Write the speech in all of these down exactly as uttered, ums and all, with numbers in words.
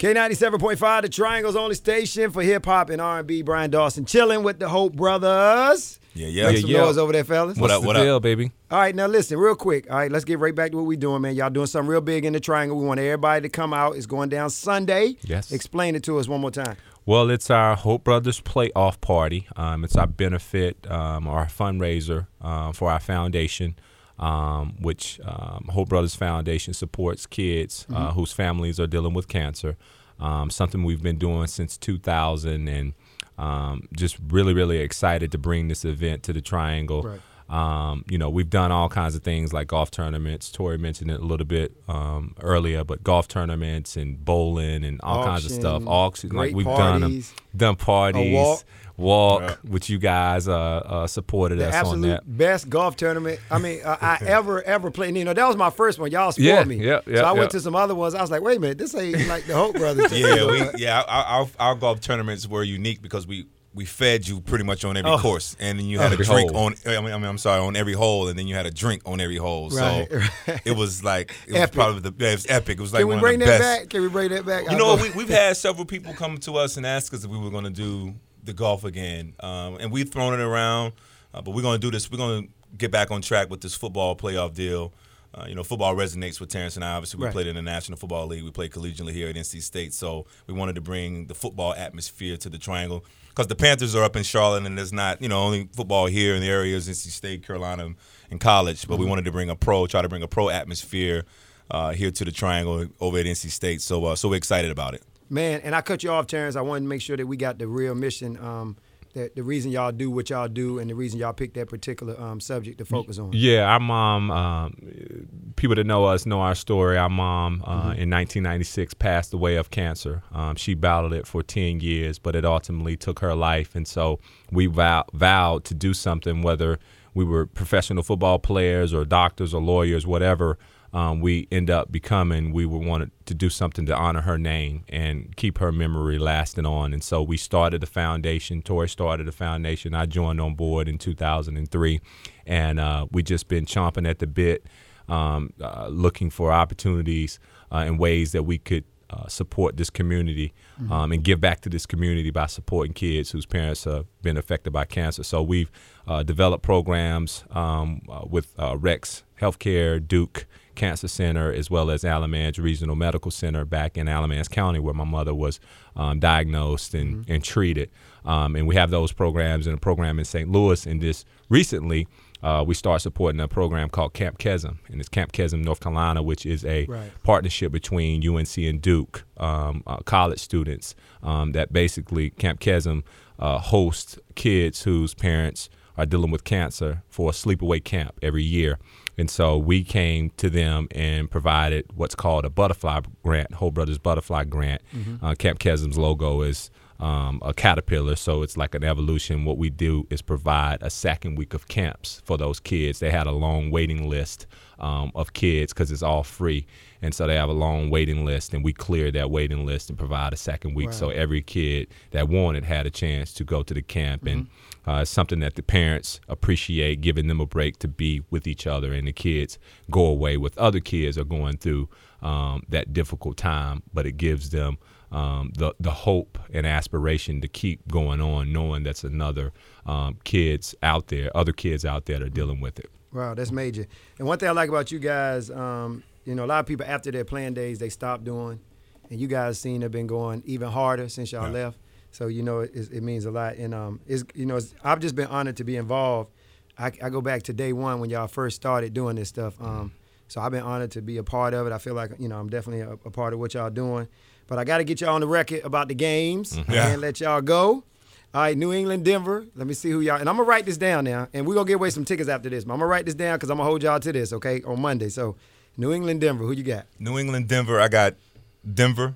K ninety-seven point five, the Triangle's only station for hip-hop and R and B. Brian Dawson chilling with the Hope Brothers. Yeah, yeah. Make yeah, some yeah. noise over there, fellas. What's What up, the what deal, up? baby? All right, now listen, real quick. All right, let's get right back to what we're doing, man. Y'all doing something real big in the Triangle. We want everybody to come out. It's going down Sunday. Yes. Explain it to us one more time. Well, it's our Hope Brothers Playoff Party. Um, it's our benefit, um, our fundraiser uh, for our foundation, um, which um, Hope Brothers Foundation supports kids uh, Mm-hmm. whose families are dealing with cancer. Um, something we've been doing since two thousand, and um, just really, really excited to bring this event to the Triangle. Right. Um, you know, we've done all kinds of things like golf tournaments. Tori mentioned it a little bit um, earlier, but golf tournaments and bowling and all kinds of stuff. Auction, Auction, like great we've done 'em. parties. Done parties, A walk. walk, Yeah. which you guys uh, uh, supported The us on absolute that. best golf tournament I mean uh, I ever ever played. You know, that was my first one. Y'all spoiled Yeah, me. yeah, yeah, so I yeah. went to some other ones. I was like, wait a minute, this ain't like the Hope Brothers. Yeah, we yeah. Our, our our golf tournaments were unique because we we fed you pretty much on every Oh. course, and then you had Every a drink hole. on. I mean, I mean, I'm sorry, on every hole, and then you had a drink on every hole. Right, So right. it was like it was Epic. probably the yeah, it was epic. It was like Can we one bring of the that best. back? Can we bring that back? You I know, we, we've had several people come to us and ask us if we were going to do the golf again, um, and we've thrown it around, uh, but we're going to do this. We're going to get back on track with this football playoff deal. Uh, you know, football resonates with Terrence and I. Obviously, we Right. played in the National Football League. We played collegiately here at N C State, so we wanted to bring the football atmosphere to the Triangle because the Panthers are up in Charlotte, and there's not, you know, only football here in the areas, N C State, Carolina, and college. But we wanted to bring a pro, try to bring a pro atmosphere uh, here to the Triangle over at N C State. So, uh, so we're excited about it. Man, and I cut you off, Terrence. I wanted to make sure that we got the real mission, um, that the reason y'all do what y'all do and the reason y'all picked that particular um, subject to focus on. Yeah, our mom, um, people that know us know our story. Our mom uh, Mm-hmm. in nineteen ninety-six passed away of cancer. Um, she battled it for ten years, but it ultimately took her life. And so we vow- vowed to do something, whether we were professional football players or doctors or lawyers, whatever um, we end up becoming, we would want to do something to honor her name and keep her memory lasting on. And so we started the foundation. Tori started the foundation. I joined on board in two thousand three, and uh, we just been chomping at the bit, um, uh, looking for opportunities uh, and ways that we could uh, support this community um, and give back to this community by supporting kids whose parents have been affected by cancer. So we've uh, developed programs um, uh, with uh, Rex Healthcare, Duke Cancer Center, as well as Alamance Regional Medical Center back in Alamance County, where my mother was um, diagnosed and, Mm-hmm. and treated. Um, and we have those programs and a program in Saint Louis. And this recently, uh, we started supporting a program called Camp Kesem, and it's Camp Kesem, North Carolina, which is a Right. partnership between U N C and Duke um, uh, college students um, that basically Camp Kesem uh, hosts kids whose parents are dealing with cancer for a sleepaway camp every year. And so we came to them and provided what's called a butterfly grant, Hope Brothers Butterfly Grant. Mm-hmm. Uh, Camp Kesem's logo is um, a caterpillar, so it's like an evolution. What we do is provide a second week of camps for those kids. They had a long waiting list um, of kids because it's all free. And so they have a long waiting list, and we cleared that waiting list and provide a second week. Wow. So every kid that wanted had a chance to go to the camp. And uh, it's something that the parents appreciate, giving them a break to be with each other, and the kids go away with other kids are going through um, that difficult time, but it gives them um, the the hope and aspiration to keep going on, knowing that's another um, kids out there, other kids out there that are dealing with it. Wow, that's major. And one thing I like about you guys, um, you know, a lot of people after their playing days, they stop doing. And you guys seem to have been going even harder since y'all Yeah. left. So, you know, it, it means a lot. And, um, it's, you know, it's, I've just been honored to be involved. I, I go back to day one when y'all first started doing this stuff. Um, so I've been honored to be a part of it. I feel like, you know, I'm definitely a, a part of what y'all doing. But I got to get y'all on the record about the games Yeah. and let y'all go. All right, New England, Denver. Let me see who y'all – and I'm going to write this down now. And we're going to give away some tickets after this. But I'm going to write this down because I'm going to hold y'all to this, okay, on Monday. So, New England, Denver. Who you got? New England, Denver. I got Denver.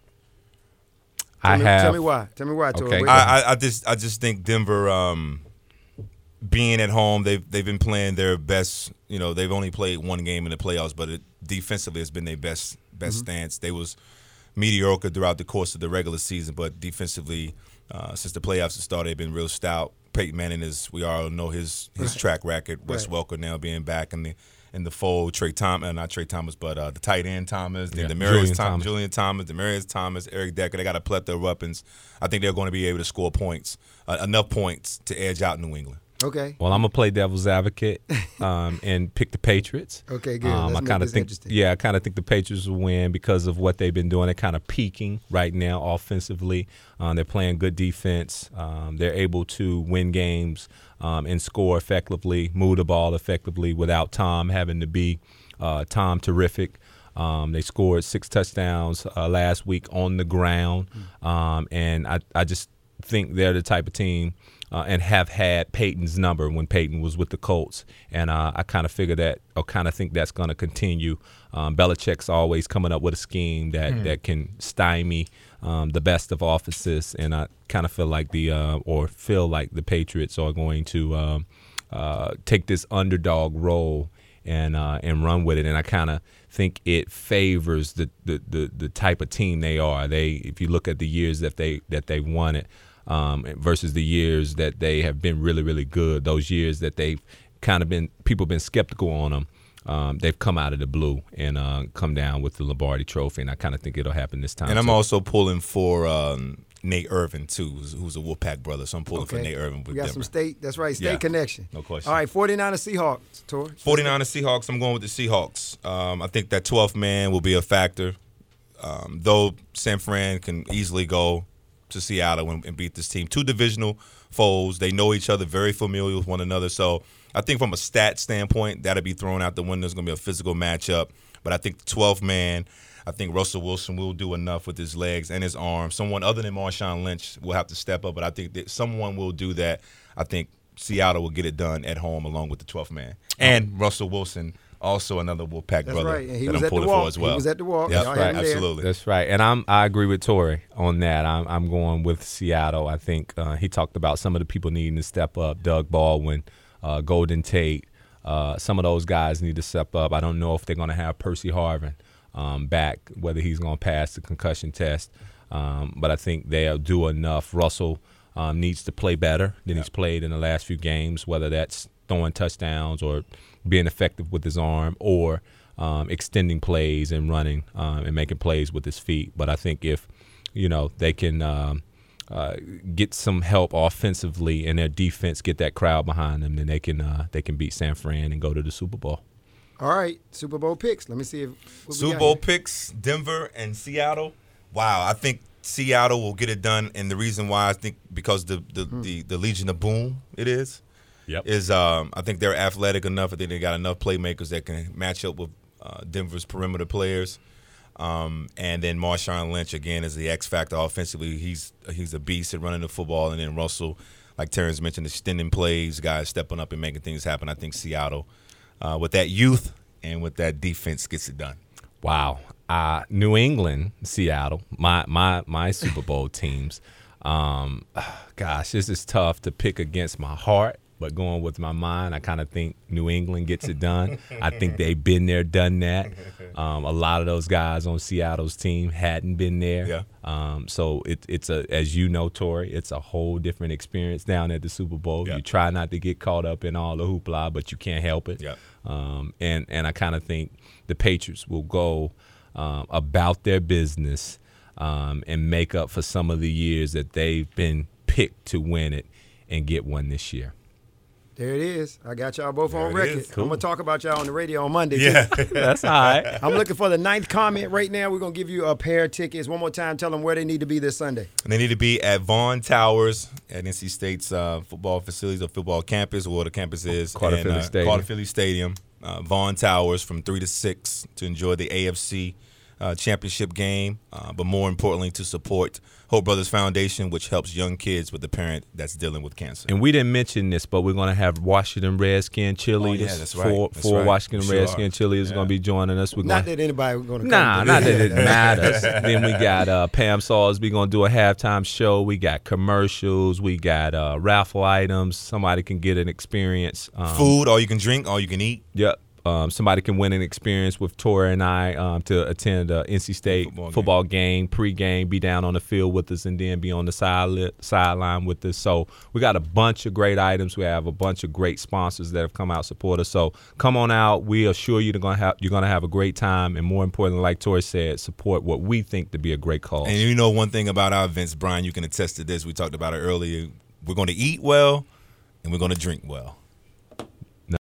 I Tell me, have. Tell me why. Tell me why. Tori. Okay. Wait, I, I, I just I just think Denver, um, being at home, they've they've been playing their best. You know, they've only played one game in the playoffs, but it, defensively has been their best best Mm-hmm. stance. They was mediocre throughout the course of the regular season, but defensively, uh, since the playoffs have started, they've been real stout. Peyton Manning is, we all know his his Right. track record. Wes Right. Welker now being back in the in the fold. Trey Thomas, uh, not Trey Thomas, but uh, the tight end Thomas, then Yeah, Demarius Julian Thomas, Thomas. Julian Thomas, Demarius Thomas, Eric Decker. They got a plethora of weapons. I think they're going to be able to score points, uh, enough points to edge out New England. Okay. Well, I'm gonna play devil's advocate um, and pick the Patriots. Okay, good. Um, Let's I make kind of this think, interesting. yeah, I kind of think the Patriots will win because of what they've been doing. They're kind of peaking right now offensively. Um, they're playing good defense. Um, they're able to win games um, and score effectively, move the ball effectively without Tom having to be uh, Tom terrific. Um, they scored six touchdowns uh, last week on the ground, um, and I, I just think they're the type of team. Uh, and have had Peyton's number when Peyton was with the Colts. And uh, I kind of figure that, or kind of think that's going to continue. Um, Belichick's always coming up with a scheme that, mm. that can stymie um, the best of offenses. And I kind of feel like the, uh, or feel like the Patriots are going to um, uh, take this underdog role and uh, and run with it. And I kind of think it favors the, the, the, the type of team they are. They, if you look at the years that they that they won it, Um, versus the years that they have been really, really good. Those years that they've kind of been, people have been skeptical on them. Um, they've come out of the blue and uh, come down with the Lombardi Trophy, and I kind of think it'll happen this time. And I'm too. also pulling for um, Nate Irvin, too, who's, who's a Wolfpack brother. So I'm pulling Okay. for Nate Irvin with We got Denver. some state, that's right, state Yeah. connection. No question. All right, forty-niners Seahawks, Tor. forty-niners Seahawks, I'm going with the Seahawks. Um, I think that twelfth man will be a factor. Um, though San Fran can easily go to Seattle and, and beat this team. Two divisional foes. They know each other, very familiar with one another. So I think from a stat standpoint, that'll be thrown out the window. It's going to be a physical matchup. But I think the twelfth man, I think Russell Wilson will do enough with his legs and his arms. Someone other than Marshawn Lynch will have to step up, but I think that someone will do that. I think Seattle will get it done at home along with the twelfth man. And Russell Wilson, also another Wolfpack That's brother right. And he that was I'm at the pulling walk. for as well. He was at the walk. Yep, Y'all right, had him there. absolutely. That's right, and I'm I agree with Torrey on that. I'm I'm going with Seattle. I think uh, he talked about some of the people needing to step up. Doug Baldwin, uh, Golden Tate, uh, some of those guys need to step up. I don't know if they're going to have Percy Harvin um, back, whether he's going to pass the concussion test, um, but I think they'll do enough. Russell um, needs to play better than Yep. he's played in the last few games, whether that's throwing touchdowns or being effective with his arm or um, extending plays and running um, and making plays with his feet. But I think if, you know, they can um, uh, get some help offensively and their defense get that crowd behind them, then they can uh, they can beat San Fran and go to the Super Bowl. All right, Super Bowl picks. Let me see if what we Super got Bowl here. picks, Denver and Seattle. Wow, I think Seattle will get it done, and the reason why I think because the the, Hmm. the, the Legion of Boom it is Yep. is um, I think they're athletic enough. I think they got enough playmakers that can match up with uh, Denver's perimeter players. Um, and then Marshawn Lynch again is the X factor offensively. He's he's a beast at running the football, and then Russell, like Terrence mentioned, extending plays, guys stepping up and making things happen. I think Seattle, uh, with that youth and with that defense, gets it done. Wow. Uh, New England, Seattle, my my my Super Bowl teams. Um, gosh, this is tough to pick against my heart, but going with my mind, I kind of think New England gets it done. I think they've been there, done that. Um, a lot of those guys on Seattle's team hadn't been there. Yeah. Um, so it, it's a, as you know, Torrey, it's a whole different experience down at the Super Bowl. Yeah. You try not to get caught up in all the hoopla, but you can't help it. Yeah. Um, and and I kind of think the Patriots will go um, about their business um, and make up for some of the years that they've been picked to win it and get one this year. There it is. I got y'all both There on it record. is. I'm going to talk about y'all on the radio on Monday. too. Yeah. That's all right. I'm looking for the ninth comment right now. We're going to give you a pair of tickets. One more time, tell them where they need to be this Sunday. And they need to be at Vaughn Towers at N C State's uh, football facilities or football campus, or where the campus is. Carter and, Philly uh, Stadium. Carter Philly Stadium. Uh, Vaughn Towers from three to six to enjoy the A F C uh, championship game, uh, but more importantly to support Hope Brothers Foundation, which helps young kids with a parent that's dealing with cancer. And we didn't mention this, but we're going to have Washington Redskin cheerleaders. Oh, yeah, that's right. Four, That's four right. Washington We sure Redskin are. cheerleaders Yeah. going to be joining us. We're Not going that anybody going to come. Nah, to not this. that it matters. Then we got uh, Pam Salisbury going to do a halftime show. We got commercials. We got uh, raffle items. Somebody can get an experience. Um, Food, all you can drink, all you can eat. Yep. um, somebody can win an experience with Tori and I um, to attend a N C State Football football, game. game, pre-game, be down on the field with us, and then be on the side sideline with us. So we got a bunch of great items. We have a bunch of great sponsors that have come out support us. So come on out. We assure you, you're gonna have you're gonna have a great time, and more importantly, like Tori said, support what we think to be a great cause. And you know one thing about our events, Brian, you can attest to this. We talked about it earlier. We're going to eat well, and we're going to drink well.